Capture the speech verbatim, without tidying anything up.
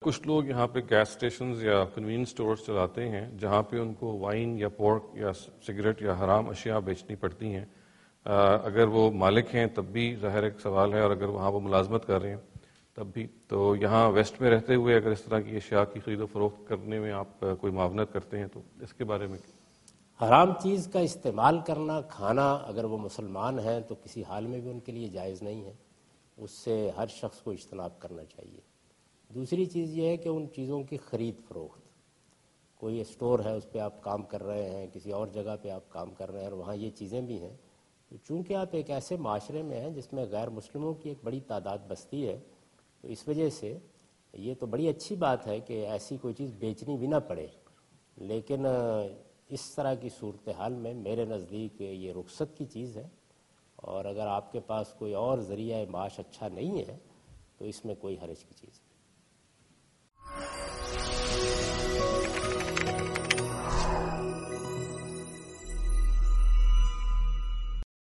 کچھ لوگ یہاں پہ گیس اسٹیشنز یا کنوینس اسٹورز چلاتے ہیں جہاں پہ ان کو وائن یا پورک یا سگریٹ یا حرام اشیاء بیچنی پڑتی ہیں. اگر وہ مالک ہیں تب بھی ظاہر ایک سوال ہے، اور اگر وہاں وہ ملازمت کر رہے ہیں تب بھی. تو یہاں ویسٹ میں رہتے ہوئے اگر اس طرح کی اشیاء کی خرید و فروخت کرنے میں آپ کوئی معاونت کرتے ہیں تو اس کے بارے میں؟ حرام چیز کا استعمال کرنا، کھانا، اگر وہ مسلمان ہیں تو کسی حال میں بھی ان کے لیے جائز نہیں ہے. اس سے ہر شخص کو اجتناب کرنا چاہیے. دوسری چیز یہ ہے کہ ان چیزوں کی خرید فروخت، کوئی اسٹور ہے اس پہ آپ کام کر رہے ہیں، کسی اور جگہ پہ آپ کام کر رہے ہیں اور وہاں یہ چیزیں بھی ہیں، تو چونکہ آپ ایک ایسے معاشرے میں ہیں جس میں غیر مسلموں کی ایک بڑی تعداد بستی ہے، تو اس وجہ سے یہ تو بڑی اچھی بات ہے کہ ایسی کوئی چیز بیچنی بھی نہ پڑے. لیکن اس طرح کی صورتحال میں میرے نزدیک یہ رخصت کی چیز ہے، اور اگر آپ کے پاس کوئی اور ذریعہ معاش اچھا نہیں ہے تو اس میں کوئی حرج کی چیز نہیں.